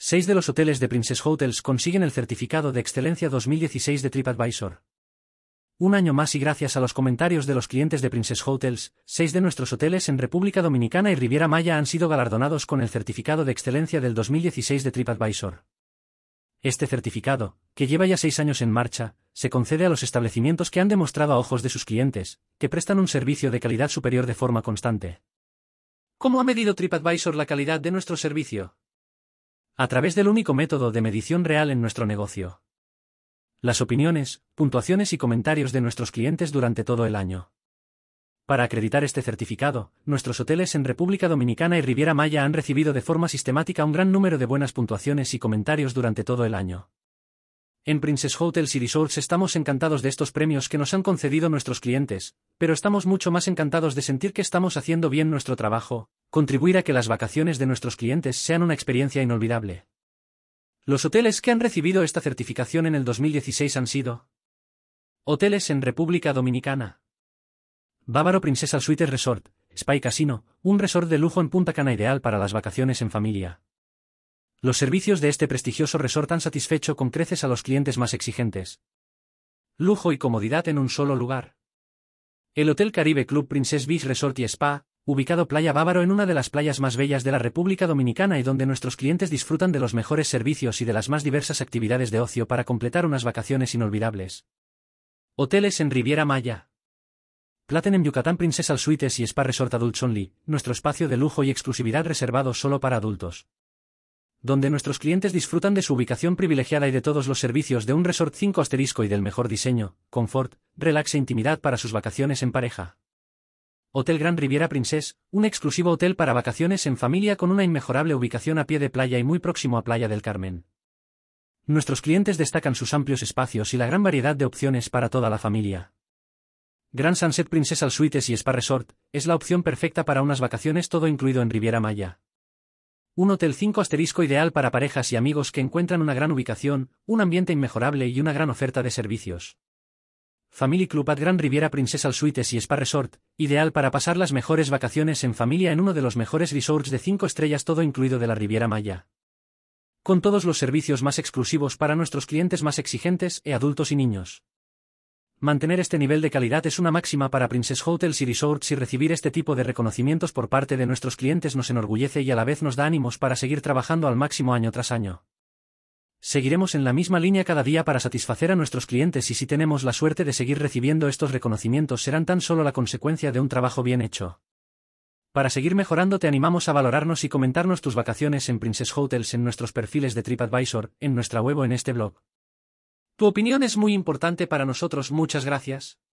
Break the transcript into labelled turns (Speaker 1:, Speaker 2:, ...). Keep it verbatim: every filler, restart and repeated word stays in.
Speaker 1: Seis de los hoteles de Princess Hotels consiguen el certificado de excelencia dos mil dieciséis de TripAdvisor. Un año más y gracias a los comentarios de los clientes de Princess Hotels, seis de nuestros hoteles en República Dominicana y Riviera Maya han sido galardonados con el certificado de excelencia del dos mil dieciséis de TripAdvisor. Este certificado, que lleva ya seis años en marcha, se concede a los establecimientos que han demostrado a ojos de sus clientes, que prestan un servicio de calidad superior de forma constante. ¿Cómo ha medido TripAdvisor la calidad de nuestro servicio? A través del único método de medición real en nuestro negocio. Las opiniones, puntuaciones y comentarios de nuestros clientes durante todo el año. Para acreditar este certificado, nuestros hoteles en República Dominicana y Riviera Maya han recibido de forma sistemática un gran número de buenas puntuaciones y comentarios durante todo el año. En Princess Hotels y Resorts estamos encantados de estos premios que nos han concedido nuestros clientes, pero estamos mucho más encantados de sentir que estamos haciendo bien nuestro trabajo, contribuir a que las vacaciones de nuestros clientes sean una experiencia inolvidable. Los hoteles que han recibido esta certificación en el dos mil dieciséis han sido: Hoteles en República Dominicana. Bávaro Princesa Suites Resort, Spa y Casino, un resort de lujo en Punta Cana ideal para las vacaciones en familia. Los servicios de este prestigioso resort han satisfecho con creces a los clientes más exigentes. Lujo y comodidad en un solo lugar. El Hotel Caribe Club Princess Beach Resort y Spa, ubicado Playa Bávaro en una de las playas más bellas de la República Dominicana y donde nuestros clientes disfrutan de los mejores servicios y de las más diversas actividades de ocio para completar unas vacaciones inolvidables. Hoteles en Riviera Maya. Platinum Yucatán Princess Suites y Spa Resort Adults Only, nuestro espacio de lujo y exclusividad reservado solo para adultos. Donde nuestros clientes disfrutan de su ubicación privilegiada y de todos los servicios de un resort cinco asterisco y del mejor diseño, confort, relax e intimidad para sus vacaciones en pareja. Hotel Gran Riviera Princess, un exclusivo hotel para vacaciones en familia con una inmejorable ubicación a pie de playa y muy próximo a Playa del Carmen. Nuestros clientes destacan sus amplios espacios y la gran variedad de opciones para toda la familia. Grand Sunset Princess Suites y Spa Resort, es la opción perfecta para unas vacaciones todo incluido en Riviera Maya. Un hotel cinco asterisco ideal para parejas y amigos que encuentran una gran ubicación, un ambiente inmejorable y una gran oferta de servicios. Family Club at Grand Riviera Princess Suites y Spa Resort, ideal para pasar las mejores vacaciones en familia en uno de los mejores resorts de cinco estrellas todo incluido de la Riviera Maya. Con todos los servicios más exclusivos para nuestros clientes más exigentes e adultos y niños. Mantener este nivel de calidad es una máxima para Princess Hotels y Resorts y recibir este tipo de reconocimientos por parte de nuestros clientes nos enorgullece y a la vez nos da ánimos para seguir trabajando al máximo año tras año. Seguiremos en la misma línea cada día para satisfacer a nuestros clientes y si tenemos la suerte de seguir recibiendo estos reconocimientos serán tan solo la consecuencia de un trabajo bien hecho. Para seguir mejorando te animamos a valorarnos y comentarnos tus vacaciones en Princess Hotels en nuestros perfiles de TripAdvisor, en nuestra web o en este blog. Tu opinión es muy importante para nosotros, muchas gracias.